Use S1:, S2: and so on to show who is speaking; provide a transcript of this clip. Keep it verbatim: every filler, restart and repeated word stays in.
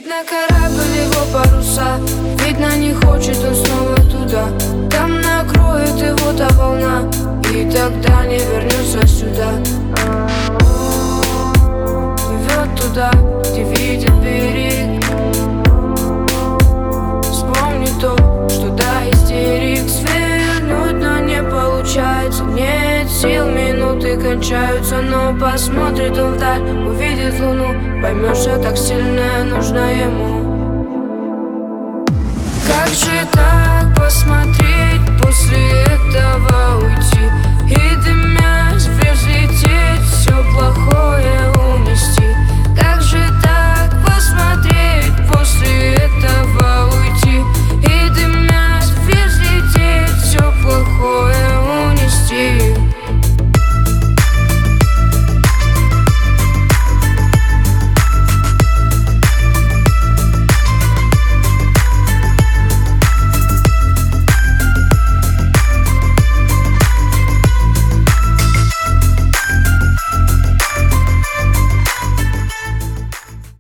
S1: на корабль его паруса. Видно, не хочет он снова туда. Там накроет его та волна, и тогда не вернется сюда. Плывет туда, где видит берег. Вспомни то, что до истерик свернуть, но не получается. Нет сил, минуты кончаются, но посмотрит он вдаль, увидит луну, поймет, что так сильно нужна ему. Как же так посмотреть после этого?